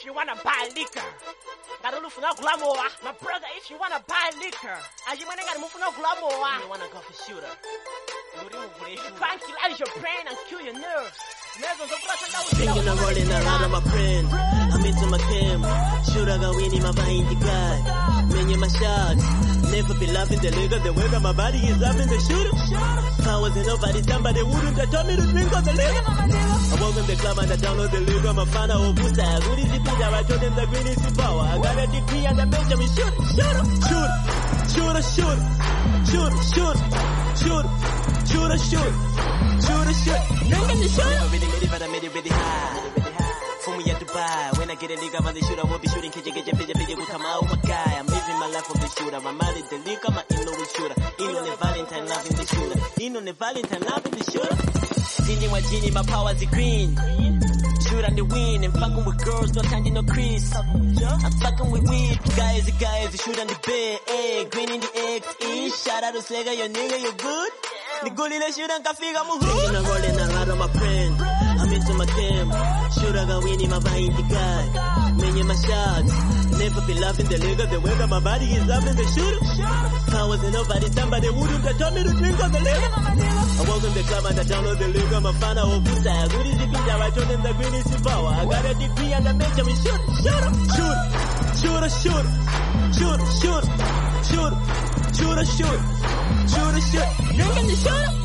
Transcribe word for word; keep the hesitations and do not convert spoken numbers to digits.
if you wanna buy liquor. Ngarulufuna glamour. My brother, if you wanna buy liquor. Ajimane ngarumufuna glamour. You wanna go for shooter. Try and kill out your brain and kill your nerves. Thinking of rolling around on my friend. I'm into my cam. Shooter go winning my behind the guy. Many my shots. Never be laughing the liquor. The way that my body is laughing the shooter. If I wasn't nobody, somebody wouldn't have told me to drink on the liquor. I walk in the club and I download the liquor. My fan of Busa. Good is the pizza. I told them the green is the power. I got a degree and I mentioned me shoot. Shooter. Shooter. Shooter. Shooter. Shooter. Shooter. Shooter. Shooter. Shooter. Shooter. Shooter. Drink in the shooter. But I made it really high. For me at Dubai. When I get a nigga on the shooter, I won't be shooting. Catch a get a bitch, bitch, will come out, my guy. I'm living my life on the shooter. My mind is the liquor, my in with shooter. In on the Valentine, loving the shooter. In on the Valentine, loving the shooter. Singing my genie, my power's the green. Shoot on the win and fucking with girls, no time no crease. I'm fucking with weed, guys, guys, shoot on the bed, eh, green in the X, E. Shout out to Sega, your nigga, you good? The goalie let's shoot and kafiga muhu. Thinking of rolling around on my friend. I'm into my cam. Shooter go winning my behind the guy. Many my shots. Never be laughing the liquor. The way that my body is laughing the shooter. If I wasn't nobody, somebody wouldn't have told me to drink on the liquor. I walk in the club and I download the liquor. My fan of Busa. Good is the pizza. I told them the green is the power. I got a degree and I mentioned me shoot. Shooter. Shooter. Shooter. Shooter. Shooter. Shooter. Shooter. Shooter. Shooter. Shooter. Drink in the shooter.